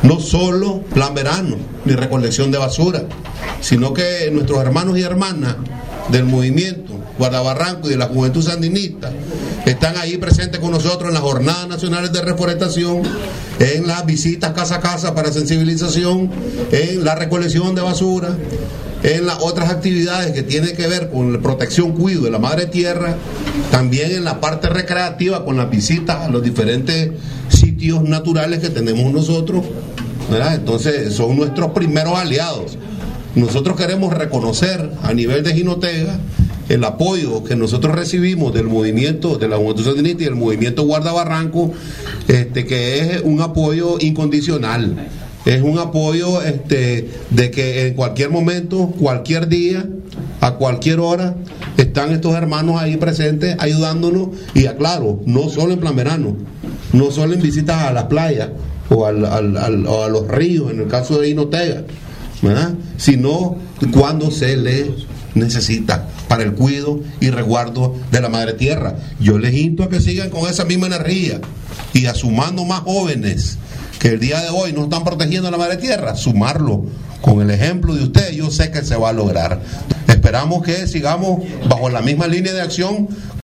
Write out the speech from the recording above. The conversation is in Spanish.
no solo plan verano ni recolección de basura, sino que nuestros hermanos y hermanas del movimiento Guardabarranco y de la Juventud Sandinista están ahí presentes con nosotros en las jornadas nacionales de reforestación, en las visitas casa a casa para sensibilización, en la recolección de basura, en las otras actividades que tienen que ver con la protección, cuidado de la madre tierra, también en la parte recreativa con las visitas a los diferentes sitios naturales que tenemos nosotros, ¿verdad? Entonces son nuestros primeros aliados. Nosotros queremos reconocer a nivel de Jinotega el apoyo que nosotros recibimos del movimiento de la Juventud Sandinista y del movimiento Guardabarranco, que es un apoyo incondicional. Es un apoyo de que en cualquier momento, cualquier día, a cualquier hora, están estos hermanos ahí presentes ayudándonos. Y aclaro, no solo en plan verano, no solo en visitas a la playa o a los ríos, en el caso de Jinotega, ¿verdad? Sino cuando se les necesita para el cuidado y resguardo de la madre tierra. Yo les insto a que sigan con esa misma energía y a sumando más jóvenes que el día de hoy no están protegiendo la madre tierra, sumarlo con el ejemplo de ustedes. Yo sé que se va a lograr. Esperamos que sigamos bajo la misma línea de acción